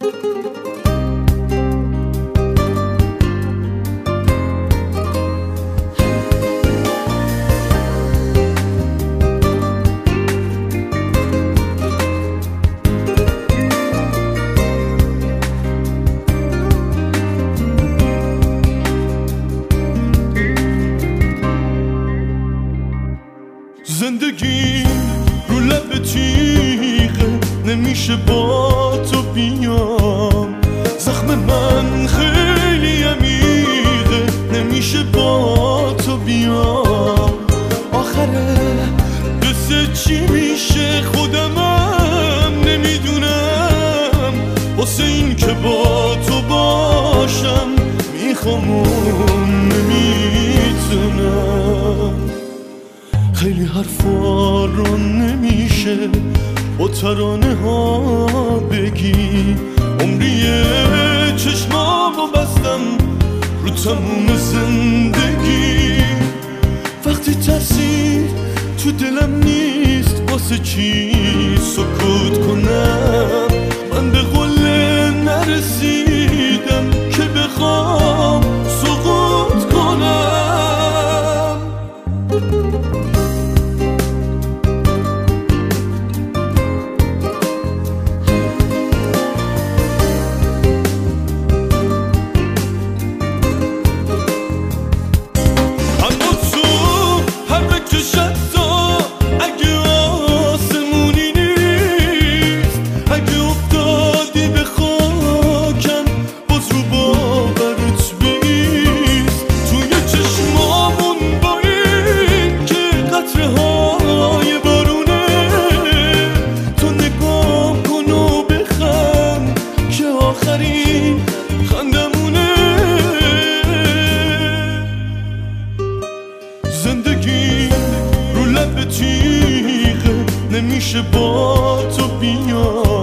زندگی رو لب تیغه، نمیشه با تو بیام. زخم من خیلی عمیقه، نمیشه با تو بیام. آخره قصه چی میشه خودمم نمیدونم. واسه این که با تو باشم میخوام و نمیتونم. خیلی حرفا رو نمیشه با ترانه ها بگی. عمریه چشمامو بستم رو تموم زندگی. وقتی ترسی تو دلم نیست، واسه چی سکوت کنم؟ من به قله نرسیدم که بخوام سقوط کنم. زندگی رو لب تیغه، نمیشه با تو بیام.